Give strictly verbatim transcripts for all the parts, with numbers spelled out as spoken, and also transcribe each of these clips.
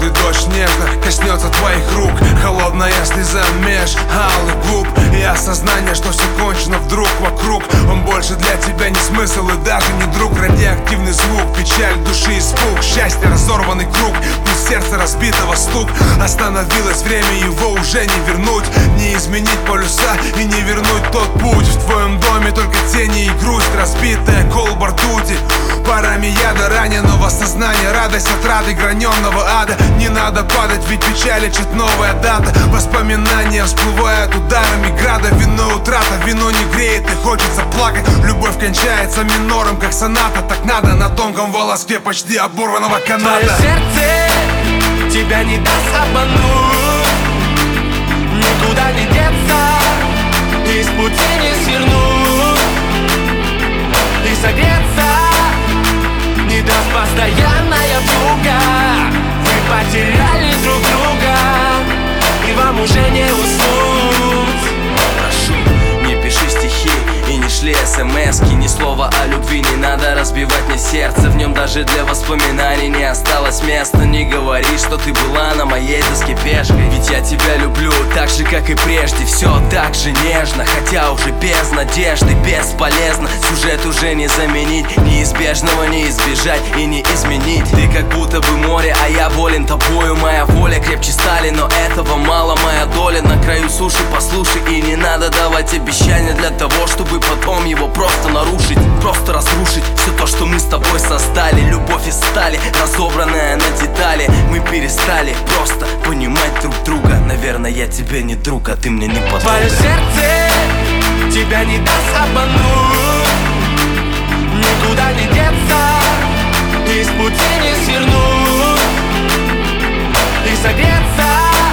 теплый дождь нежно коснется твоих рук. Холодная слеза меж алых губ и осознание, что все кончено вдруг вокруг. Он больше для тебя не смысл и даже не друг. Радиоактивный звук, печаль души, испуг, счастье, разорванный круг, пусть сердце разбитого стук. Остановилось время, его уже не вернуть, не изменить полюса и не вернуть тот путь. В твоем доме только тени и грусть, разбитая колба ртути, парами яда раненого сознания, радость от рады граненного ада. Не надо падать, ведь печаль лечит новая дата. Воспоминания всплывают ударами града. Вино утрата, вино не греет и хочется плакать. Любовь кончается минором, как соната. Так надо на тонком волоске почти оборванного каната. Твое сердце тебя не даст обмануть, никуда не деться, из пути не свернуть, и согреться не даст постоянная вьюга. Вы потеряли друг друга, и вам уже не уснуть. Прошу, не пиши стихи и не шли смски. Ни слова о любви, не надо разбивать мне сердце. В нем даже для воспоминаний не осталось места. Не говори, что ты была на моей доске пешкой, ведь я тебя люблю так же, как и прежде. Все так же нежно, хотя уже без надежды. Бесполезно, сюжет уже не заменить. Неизбежного не избежать и не изменить. Ты как будто бы море, а я болен тобою. Моя воля крепче стали, но этого мало. Моя доля на краю суши, послушай. И не надо давать обещания для того, чтобы потом его просто нарушить, просто разрушить все то, что мы с тобой создали. Любовь из стали, разобранная на детали. Мы перестали просто понимать друг друга. Наверное, я тебе не друг, а ты мне не подруга. Твое сердце тебя не даст обмануть, никуда не деться, из пути не свернуть, и согреться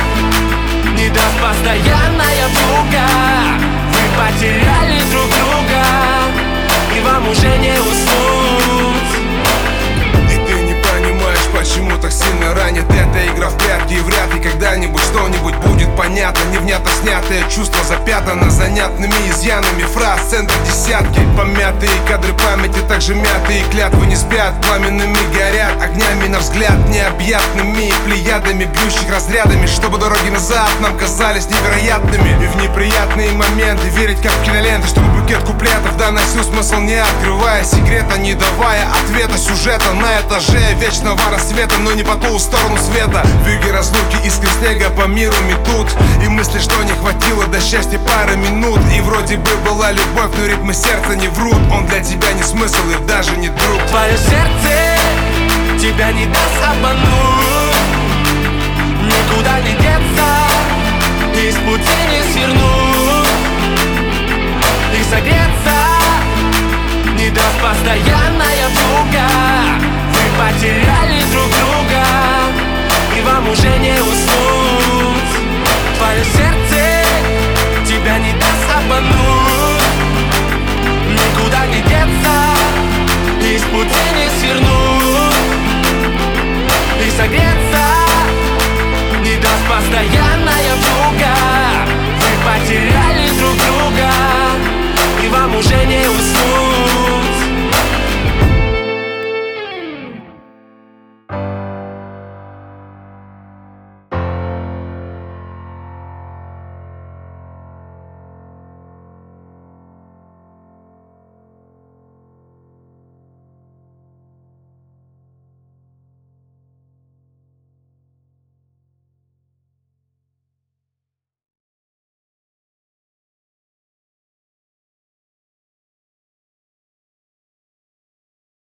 не даст постоянная вьюга. Вы потеряли друг друга, и вам уже не уснуть. И ты не понимаешь, почему так сильно ранит эта игра в прятки. И вряд ли когда-нибудь что-нибудь будет понятно. Невнятно снятое чувство запятнано занятными изъянами фраз, центр десятки. Помятые кадры памяти, также мятые клятвы не спят, пламенными горят огнями на взгляд, необъятными плеядами, бьющих разрядами, чтобы дороги назад нам казались невероятными. И в неприятные моменты верить как в киноленты, чтобы букет куплетов доносил смысл, не открывая секрета, не давая ответа сюжета. На этаже вечного рассвета, но не по ту сторону света. Вьюги разлуки, искры снега по миру метут, и мысли, что не хватило до счастья пары минут. И вроде бы была любовь, но ритмы сердца не врут. Он для тебя не смысл и даже не друг. Твое сердце тебя не даст обмануть, никуда не деться, из пути не свернуть, и согреться не даст постоянная вьюга. Вы потеряли друг друга, и вам уже не уснуть. Твое сердце тебя не даст обмануть, никуда не